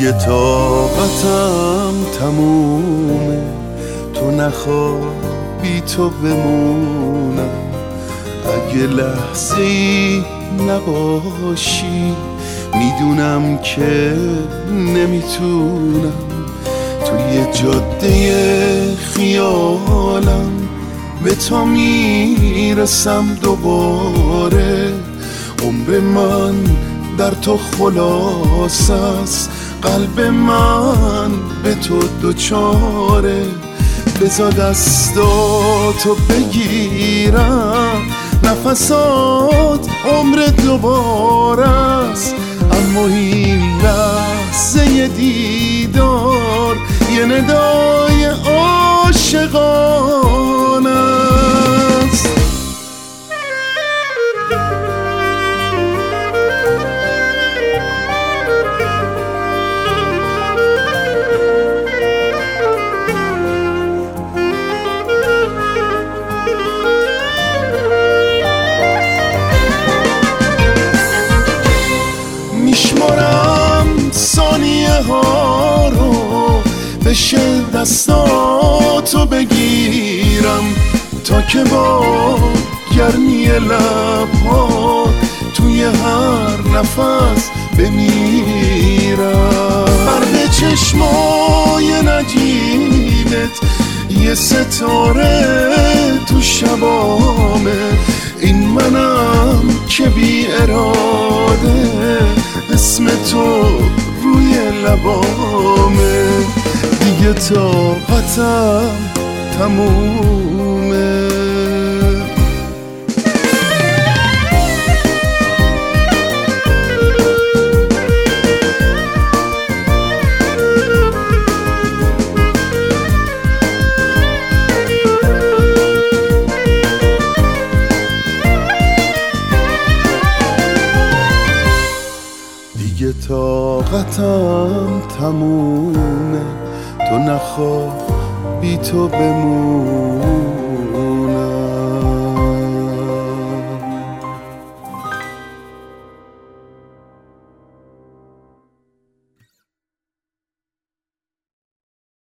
دیگه طاقتم تمومه، تو نخواه بی تو بمونم. اگه لحظه ای نباشی میدونم که نمیتونم. توی جاده خیالم به تو میرسم دوباره. عمر من در تو خلاص است، قلب من به تو دوچاره. بذار دستاتو بگیرم، نفسات عمر دوباره است. اما این لحظه دیدار یه ندای عاشقانه است. میشمارم ثانیه ها رو، بشه دستاتو بگیرم تا که با گرمی لبها توی هر نفس بمیرم. برق چشمای نجیبت یه ستاره تو شبامه. این منم که بی اراده اسم تو روی لبامه. دیگه طاقتم تمومه. دیگه طاقتم تمومه، تو نخواه بی تو بمون.